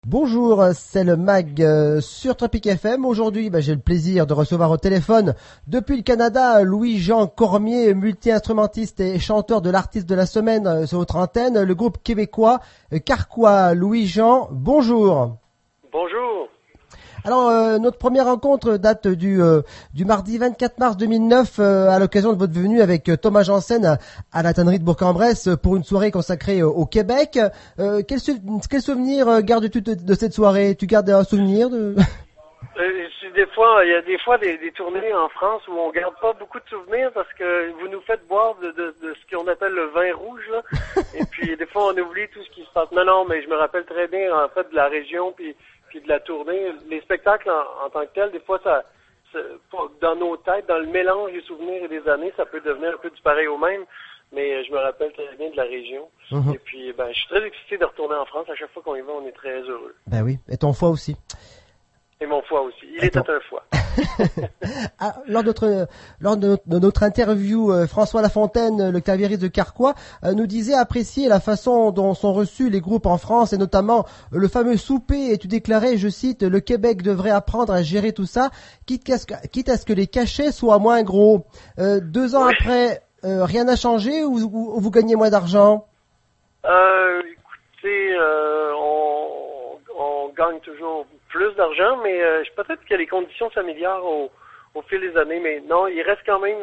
Bonjour, c'est le MAG sur Tropic FM. Aujourd'hui, j'ai le plaisir de recevoir au téléphone depuis le Canada Louis-Jean Cormier, multi-instrumentiste et chanteur de l'artiste de la semaine sur votre antenne, le groupe québécois Carquois. Louis-Jean, bonjour. Bonjour. Alors, notre première rencontre date du mardi 24 mars 2009 à l'occasion de votre venue avec Thomas Janssen à la tannerie de Bourg-en-Bresse pour une soirée consacrée au Québec. Quel souvenir gardes-tu de cette soirée? Tu gardes un souvenir de... Il y a des fois des tournées en France où on garde pas beaucoup de souvenirs parce que vous nous faites boire de ce qu'on appelle le vin rouge, là. Et puis des fois on oublie tout ce qui se passe. Non, mais je me rappelle très bien en fait de la région puis de la tournée. Les spectacles en tant que tels, des fois dans nos têtes, dans le mélange des souvenirs et des années, ça peut devenir un peu du pareil au même. Mais je me rappelle très bien de la région. Et puis je suis très excité de retourner en France. À chaque fois qu'on y va, on est très heureux. Ben oui, et ton foie aussi. Et mon foie aussi. Il était un foie. Lors de notre interview, François Lafontaine, le claviériste de Carquois, nous disait apprécier la façon dont sont reçus les groupes en France et notamment le fameux souper. Et tu déclarais, je cite, le Québec devrait apprendre à gérer tout ça, quitte à ce que les cachets soient moins gros. 2 ans après, rien n'a changé ou vous gagnez moins d'argent? Écoutez, on gagne toujours plus d'argent, mais peut-être que les conditions s'améliorent au fil des années, mais non, il reste quand même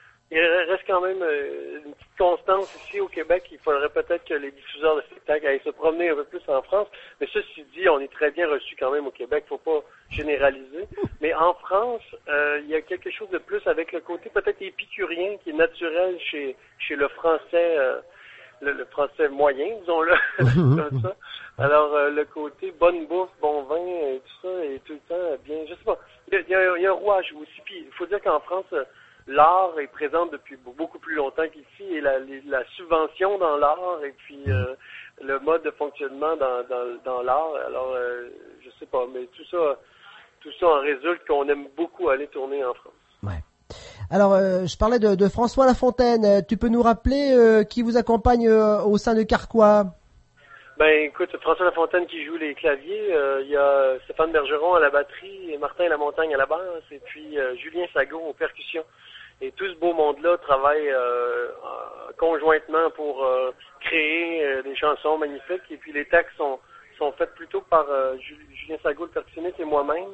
une petite constance ici au Québec. Il faudrait peut-être que les diffuseurs de spectacles aillent se promener un peu plus en France, mais ceci dit, on est très bien reçu quand même au Québec, faut pas généraliser. Mais en France, il y a quelque chose de plus avec le côté peut-être épicurien qui est naturel chez le français. Le français moyen, disons-le, comme ça. Alors, le côté bonne bouffe, bon vin, et tout ça, et tout le temps bien, je sais pas, il y a un rouage aussi. Puis, il faut dire qu'en France, l'art est présent depuis beaucoup plus longtemps qu'ici, et la subvention dans l'art, et puis le mode de fonctionnement dans l'art. Alors, je sais pas, mais tout ça en résulte qu'on aime beaucoup aller tourner en France. Ouais. Alors, je parlais de François Lafontaine. Tu peux nous rappeler qui vous accompagne au sein de Carquois? Ben, écoute, François Lafontaine qui joue les claviers, il y a Stéphane Bergeron à la batterie, et Martin Lamontagne à la basse, et puis Julien Sagot aux percussions. Et tout ce beau monde-là travaille conjointement pour créer des chansons magnifiques. Et puis les textes sont faits plutôt par Julien Sagot, le percussionniste, et moi-même,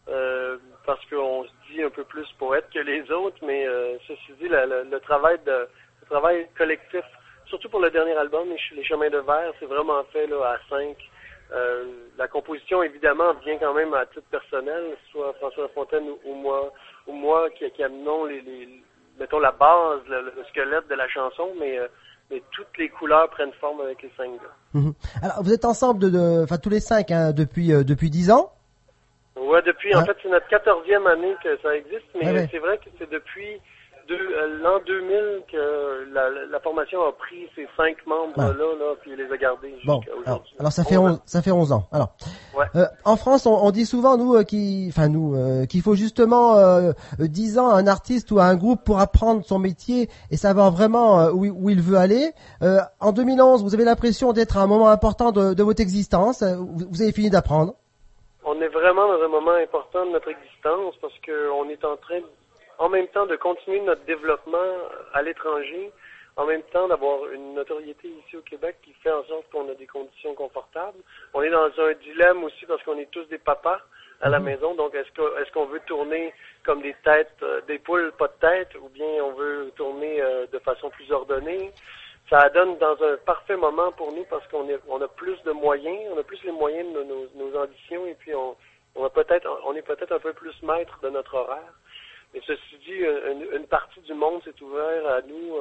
parce qu'on se dit un peu plus poète que les autres, mais ceci dit, le travail collectif, surtout pour le dernier album, Les Chemins de Verre, c'est vraiment fait là à 5. La composition, évidemment, vient quand même à titre personnel, soit François Lafontaine ou moi qui amenons mettons la base, le squelette de la chanson, mais toutes les couleurs prennent forme avec les 5 gars. Alors, vous êtes ensemble tous les 5 depuis 10 ans? Ouais, en fait, c'est notre 14e année que ça existe, mais c'est vrai que c'est depuis l'an 2000 que la formation a pris ces 5 membres-là, puis les a gardés jusqu'à aujourd'hui. Alors ça fait 11 ans. Alors, en France, on dit souvent qu'il faut justement 10 ans à un artiste ou à un groupe pour apprendre son métier et savoir vraiment où il veut aller. En 2011, vous avez l'impression d'être à un moment important de votre existence. Vous avez fini d'apprendre. On est vraiment dans un moment important de notre existence parce qu'on est en train, en même temps, de continuer notre développement à l'étranger, en même temps d'avoir une notoriété ici au Québec qui fait en sorte qu'on a des conditions confortables. On est dans un dilemme aussi parce qu'on est tous des papas à la maison, donc est-ce qu'on veut tourner comme des têtes, des poules pas de tête, ou bien on veut tourner de façon plus ordonnée? Ça donne dans un parfait moment pour nous parce qu'on a plus de moyens, on a plus les moyens de nos ambitions, et puis on est peut-être un peu plus maître de notre horaire. Mais ceci dit, une partie du monde s'est ouverte à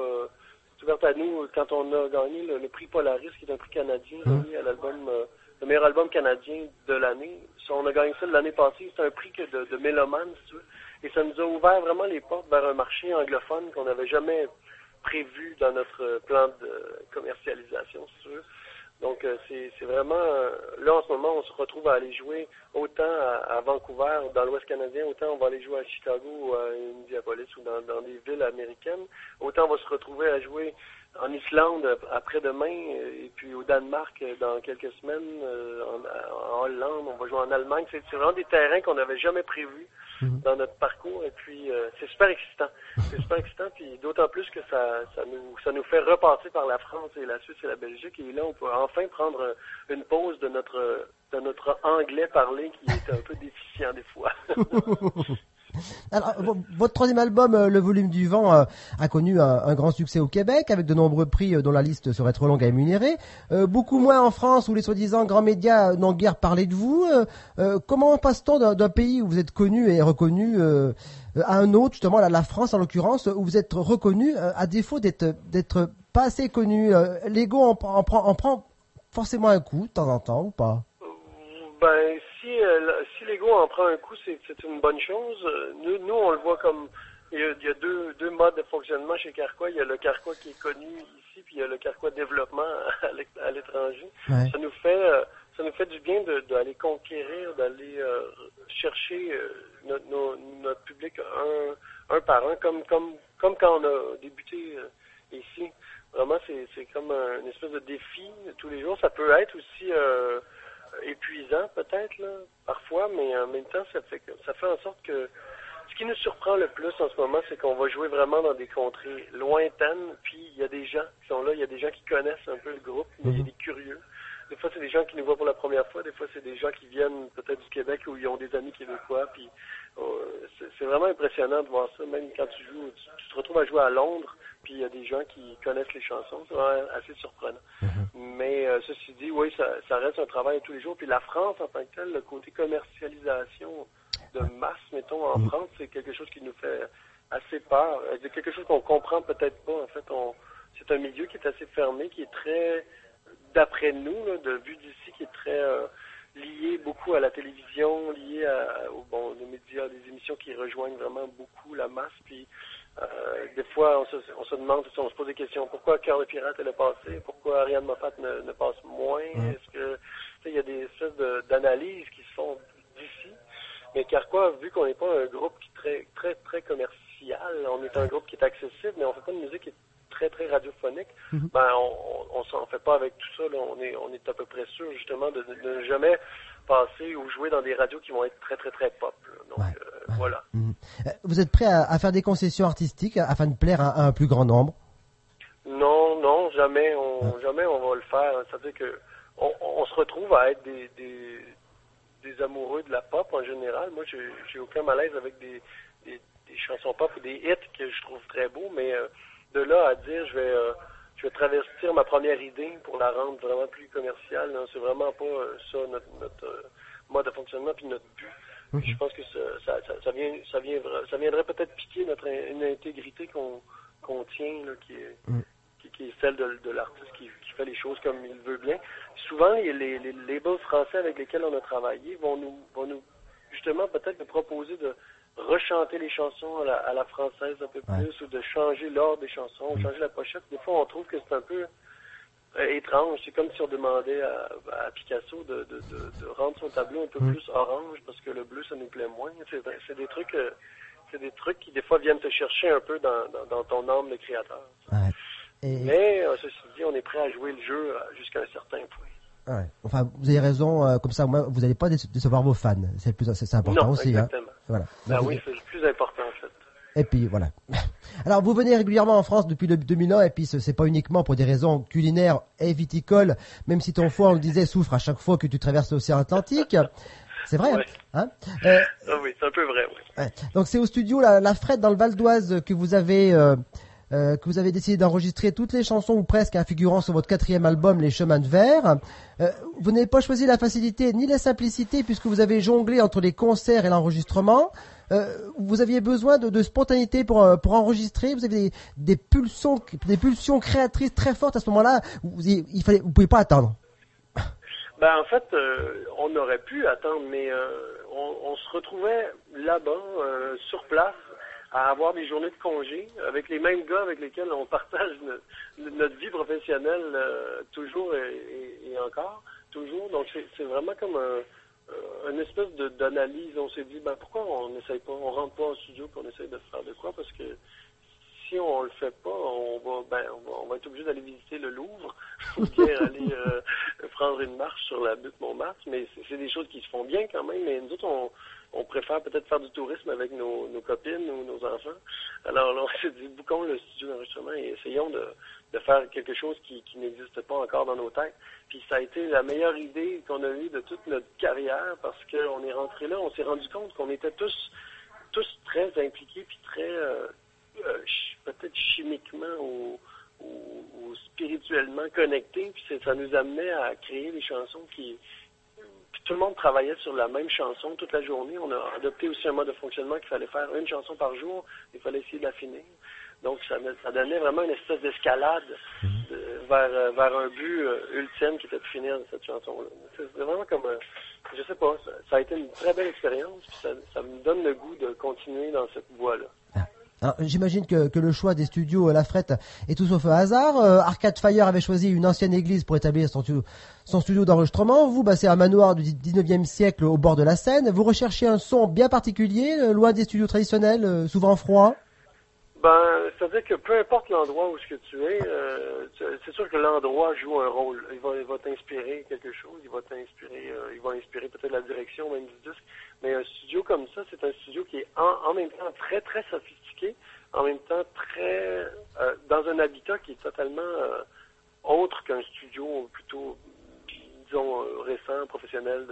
nous quand on a gagné le prix Polaris, qui est un prix canadien à l'album, le meilleur album canadien de l'année. On a gagné ça l'année passée. C'est un prix de mélomane, si tu veux. Et ça nous a ouvert vraiment les portes vers un marché anglophone qu'on n'avait jamais prévu dans notre plan de commercialisation, si tu veux. Donc, c'est vraiment... là, en ce moment, on se retrouve à aller jouer autant à Vancouver, dans l'Ouest canadien, autant on va aller jouer à Chicago ou à Indianapolis ou dans des villes américaines. Autant on va se retrouver à jouer en Islande après-demain, et puis au Danemark dans quelques semaines, en Hollande, on va jouer en Allemagne. C'est vraiment des terrains qu'on n'avait jamais prévus dans notre parcours, et puis c'est super excitant. C'est super excitant, puis d'autant plus que ça nous fait repasser par la France et la Suisse et la Belgique, et là on peut enfin prendre une pause de notre anglais parlé qui est un peu déficient des fois. Alors, votre troisième album, Le Volume du Vent, a connu un grand succès au Québec, avec de nombreux prix dont la liste serait trop longue à énumérer. Beaucoup moins en France, où les soi-disant grands médias n'ont guère parlé de vous. Comment passe-t-on d'un pays où vous êtes connu et reconnu à un autre, justement la France en l'occurrence, où vous êtes reconnu à défaut d'être pas assez connu? L'ego en prend forcément un coup de temps en temps, ou pas? Ben, si l'ego en prend un coup, c'est une bonne chose. Nous, on le voit comme il y a deux modes de fonctionnement chez Carquois. Il y a le Carquois qui est connu ici, puis il y a le Carquois développement à l'étranger. Ouais. Ça nous fait du bien d'aller conquérir, d'aller chercher notre public un par un, comme quand on a débuté ici. Vraiment, c'est comme une espèce de défi tous les jours. Ça peut être aussi épuisant peut-être là, parfois, mais en même temps ça fait en sorte que ce qui nous surprend le plus en ce moment, c'est qu'on va jouer vraiment dans des contrées lointaines, puis il y a des gens qui sont là, il y a des gens qui connaissent un peu le groupe, mais il y a des curieux. Des fois c'est des gens qui nous voient pour la première fois, des fois c'est des gens qui viennent peut-être du Québec où ils ont des amis québécois, puis c'est vraiment impressionnant de voir ça, même quand tu joues, tu te retrouves à jouer à Londres, puis il y a des gens qui connaissent les chansons, c'est vraiment assez surprenant. Mais ceci dit, oui, ça reste un travail tous les jours. Puis la France, en tant que telle, le côté commercialisation de masse, mettons, en France, c'est quelque chose qui nous fait assez peur. C'est quelque chose qu'on comprend peut-être pas. En fait, c'est un milieu qui est assez fermé, qui est très, d'après nous, là, de vue d'ici, qui est très lié beaucoup à la télévision, lié aux médias, des émissions qui rejoignent vraiment beaucoup la masse. Puis des fois, on se demande, on se pose des questions. Pourquoi Cœur de Pirate elle a passé? Pourquoi Ariane Moffat ne passe moins? Est-ce que il y a des espèces d'analyses qui se font d'ici? Mais Carquois, vu qu'on n'est pas un groupe qui est très très très commercial, on est un groupe qui est accessible, mais on fait pas de musique qui est très très radiophonique. Ben on s'en fait pas avec tout ça. Là. On est à peu près sûr justement de ne jamais passer ou jouer dans des radios qui vont être très très très pop. Là. Donc voilà. Vous êtes prêt à faire des concessions artistiques afin de plaire à un plus grand nombre? Non, jamais on va le faire. C'est-à-dire que on se retrouve à être des amoureux de la pop en général. Moi, j'ai aucun malaise avec des chansons pop ou des hits que je trouve très beaux, mais de là à dire je vais travestir ma première idée pour la rendre vraiment plus commerciale, non, c'est vraiment pas ça notre mode de fonctionnement puis notre but. Je pense que ça viendrait peut-être piquer une intégrité qu'on tient là, qui est celle de l'artiste qui fait les choses comme il veut bien. Souvent, les labels français avec lesquels on a travaillé vont nous justement peut-être nous proposer de rechanter les chansons à la française un peu plus, ou de changer l'ordre des chansons, ou changer la pochette. Des fois, on trouve que c'est un peu étrange. C'est comme si on demandait à Picasso de rendre son tableau un peu plus orange parce que le bleu, ça nous plaît moins. C'est des trucs qui, des fois, viennent te chercher un peu dans ton âme de créateur. Ouais. Mais, ceci dit, on est prêt à jouer le jeu jusqu'à un certain point. Ouais. Enfin, vous avez raison, comme ça, vous n'allez pas décevoir vos fans. C'est important non, aussi. Exactement. Hein. Voilà. Ben oui, c'est le plus important, en fait. Et puis, voilà. Alors, vous venez régulièrement en France depuis le 2001, et puis c'est pas uniquement pour des raisons culinaires et viticoles, même si ton foie, on le disait, souffre à chaque fois que tu traverses l'océan Atlantique. C'est vrai, hein? Oui, c'est un peu vrai, oui. Ouais. Donc, c'est au studio La Frette dans le Val d'Oise que vous avez décidé d'enregistrer toutes les chansons ou presque figurant sur votre 4e album Les Chemins de Verre. Vous n'avez pas choisi la facilité ni la simplicité puisque vous avez jonglé entre les concerts et l'enregistrement. Vous aviez besoin de spontanéité pour enregistrer. Vous avez des pulsions créatrices très fortes à ce moment-là. Vous pouvez pas attendre. Ben en fait, on aurait pu attendre, mais on se retrouvait là-bas, sur place, à avoir des journées de congé avec les mêmes gars avec lesquels on partage notre vie professionnelle toujours et encore, toujours. Donc c'est vraiment comme une espèce d'analyse. On s'est dit, ben pourquoi on n'essaye pas, on rentre pas en studio puis on essaye de faire de quoi, parce que si on le fait pas, on va être obligé d'aller visiter le Louvre ou bien aller prendre une marche sur la butte Montmartre. Mais c'est des choses qui se font bien quand même. Mais nous autres, on préfère peut-être faire du tourisme avec nos copines ou nos enfants. Alors là, on s'est dit, bouquons le studio d'enregistrement et essayons de faire quelque chose qui n'existe pas encore dans nos têtes. Puis ça a été la meilleure idée qu'on a eue de toute notre carrière parce qu'on est rentré là, on s'est rendu compte qu'on était tous très impliqués puis très peut-être chimiquement ou spirituellement connectés. Puis ça nous amenait à créer des chansons puis tout le monde travaillait sur la même chanson toute la journée. On a adopté aussi un mode de fonctionnement qu'il fallait faire une chanson par jour. Il fallait essayer de la finir. Donc, ça donnait vraiment une espèce d'escalade vers un but ultime qui était de finir cette chanson-là. C'est vraiment comme, je sais pas, ça a été une très belle expérience. Puis ça me donne le goût de continuer dans cette voie-là. Alors, j'imagine que le choix des studios La Frette est tout sauf un hasard. Arcade Fire avait choisi une ancienne église pour établir son studio d'enregistrement. Vous, c'est un manoir du 19e siècle au bord de la Seine. Vous recherchez un son bien particulier, loin des studios traditionnels, souvent froids. C'est-à-dire que peu importe l'endroit où tu es, c'est sûr que l'endroit joue un rôle. Il va t'inspirer quelque chose, il va inspirer peut-être la direction même du disque. Mais un studio comme ça, c'est un studio qui est en même temps très très sophistiqué, en même temps très dans un habitat qui est totalement autre qu'un studio plutôt, disons, récent, professionnel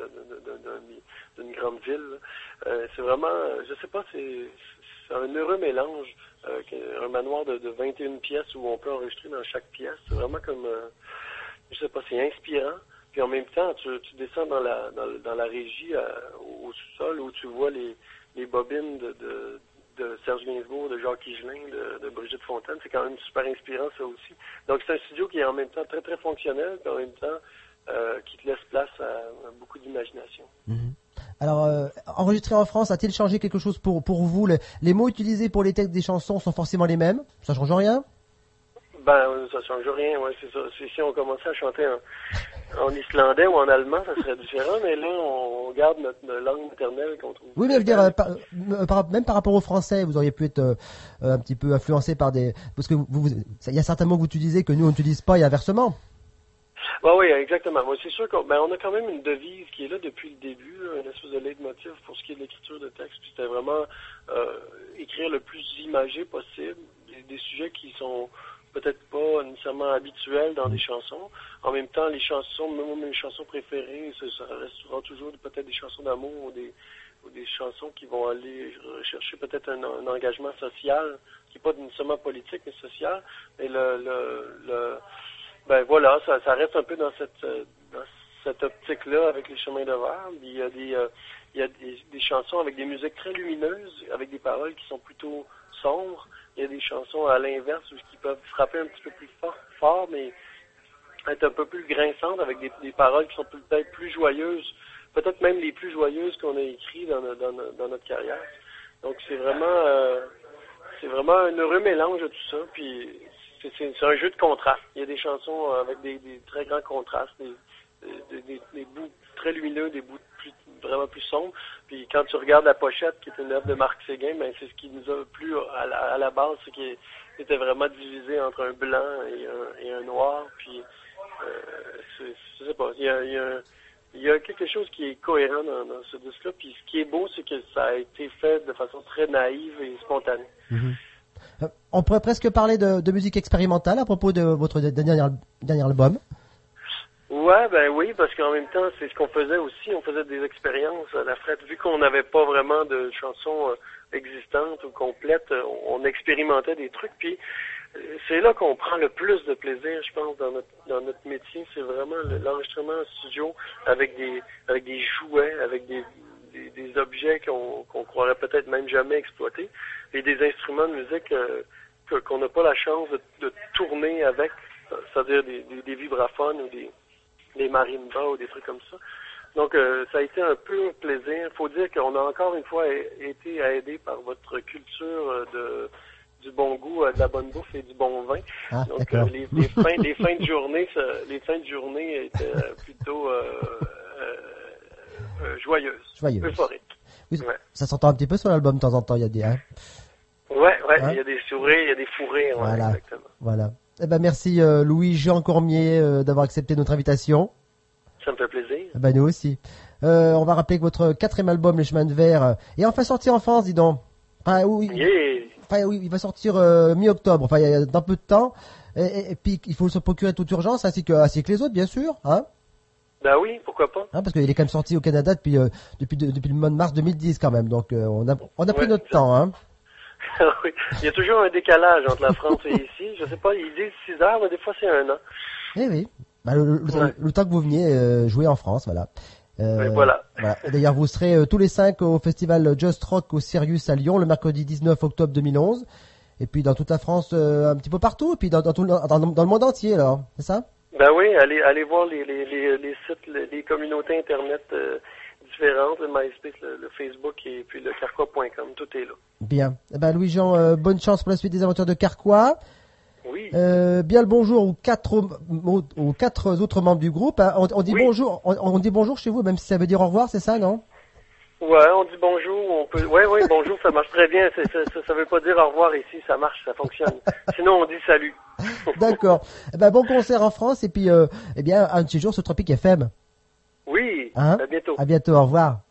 d'une grande ville. C'est vraiment, je sais pas, c'est un heureux mélange, un manoir de 21 pièces où on peut enregistrer dans chaque pièce. C'est vraiment comme, je sais pas, c'est inspirant. Puis en même temps, tu descends dans la régie au sous-sol où tu vois les bobines de Serge Gainsbourg, de Jacques Higelin, de Brigitte Fontaine. C'est quand même super inspirant, ça aussi. Donc c'est un studio qui est en même temps très très fonctionnel, puis en même temps qui te laisse place à beaucoup d'imagination. Mm-hmm. Alors, enregistrer en France, a-t-il changé quelque chose pour vous? Les mots utilisés pour les textes des chansons sont forcément les mêmes? Ça change rien? Ça change rien, ouais, c'est ça. Si on commençait à chanter en islandais ou en allemand, ça serait différent, mais là, on garde notre langue maternelle qu'on trouve. Oui, mais je veux dire, même par rapport au français, vous auriez pu être un petit peu influencé par parce que il y a certains mots que vous utilisez que nous, on n'utilise pas et inversement. Oui, exactement. Moi, c'est sûr qu'on a quand même une devise qui est là depuis le début, une espèce de leitmotiv pour ce qui est de l'écriture de texte. Puis c'était vraiment écrire le plus imagé possible, des sujets qui sont peut-être pas nécessairement habituels dans des chansons. En même temps, les chansons, même mes chansons préférées, ça restera toujours peut-être des chansons d'amour ou des chansons qui vont aller rechercher peut-être un engagement social, qui n'est pas nécessairement politique, mais social. Et voilà, ça reste un peu dans cette optique-là avec les chemins de verre. Il y a des chansons avec des musiques très lumineuses, avec des paroles qui sont plutôt sombres. Il y a des chansons à l'inverse qui peuvent frapper un petit peu plus fort, mais être un peu plus grinçantes avec des paroles qui sont peut-être plus joyeuses, peut-être même les plus joyeuses qu'on a écrites dans notre carrière. Donc c'est vraiment un heureux mélange de tout ça. Puis c'est un jeu de contraste. Il y a des chansons avec des très grands contrastes, des bouts très lumineux, des bouts vraiment plus sombres. Puis quand tu regardes la pochette, qui est une œuvre de Marc Séguin, c'est ce qui nous a plu à la base, c'est qu'il était vraiment divisé entre un blanc et un noir. Puis je sais pas, il y a quelque chose qui est cohérent dans ce disque-là. Puis ce qui est beau, c'est que ça a été fait de façon très naïve et spontanée. Mm-hmm. On pourrait presque parler de musique expérimentale à propos de votre dernier album. Oui, parce qu'en même temps, c'est ce qu'on faisait aussi. On faisait des expériences à La Frette. Vu qu'on n'avait pas vraiment de chansons existantes ou complètes, on expérimentait des trucs. Puis c'est là qu'on prend le plus de plaisir, je pense, dans notre métier. C'est vraiment l'enregistrement en studio avec des jouets, avec des objets qu'on croirait peut-être même jamais exploiter, et des instruments de musique qu'on n'a pas la chance de tourner avec, c'est-à-dire des vibraphones ou des marimbas ou des trucs comme ça. Donc ça a été un peu un plaisir. Il faut dire qu'on a encore une fois été aidé par votre culture du bon goût, de la bonne bouffe et du bon vin. Donc les fins de journée étaient plutôt joyeuse, euphorique. Oui, ça s'entend un petit peu sur l'album de temps en temps, il y a des... Hein? Oui, Ouais, Hein? il y a des sourires, il y a des fourrés, ouais, Voilà. exactement. Voilà. Eh ben merci Louis-Jean Cormier d'avoir accepté notre invitation. Ça me fait plaisir. Eh ben nous aussi. On va rappeler que votre 4e album, Les Chemins de Verre, est enfin sorti en France, dis donc. Enfin, oui, oui, il va sortir mi-octobre, enfin il y a dans peu de temps. Et puis il faut se procurer toute urgence, ainsi que les autres, bien sûr, hein. Ben oui, pourquoi pas. Hein, parce qu'il est quand même sorti au Canada depuis le mois de mars 2010 quand même, donc on a pris Ouais, notre temps, hein. oui. Il y a toujours un décalage entre la France et ici. Je sais pas, ils disent 6 heures, mais des fois c'est 1 an. Eh oui. Bah, le temps que vous veniez jouer en France, voilà. Oui, voilà. Voilà. D'ailleurs, vous serez tous les 5 au festival Just Rock au Sirius à Lyon le mercredi 19 octobre 2011. Et puis dans toute la France, un petit peu partout, et puis dans le monde entier, alors, c'est ça? Ben oui, allez voir les sites, les communautés internet différentes, le MySpace, le Facebook et puis le carquois.com, tout est là. Bien. Eh ben, Louis-Jean, bonne chance pour la suite des aventures de Carquois. Oui. Bien le bonjour aux 4 autres membres du groupe. Hein. On dit bonjour, on dit bonjour chez vous, même si ça veut dire au revoir, c'est ça, non? Ouais, on dit bonjour, on peut. Ouais, bonjour, ça marche très bien. Ça veut pas dire au revoir ici, ça marche, ça fonctionne. Sinon, on dit salut. D'accord. Eh ben, bon concert en France et puis, eh bien, un de ces jours sur Tropic FM. Oui. Hein? À bientôt. À bientôt. Au revoir.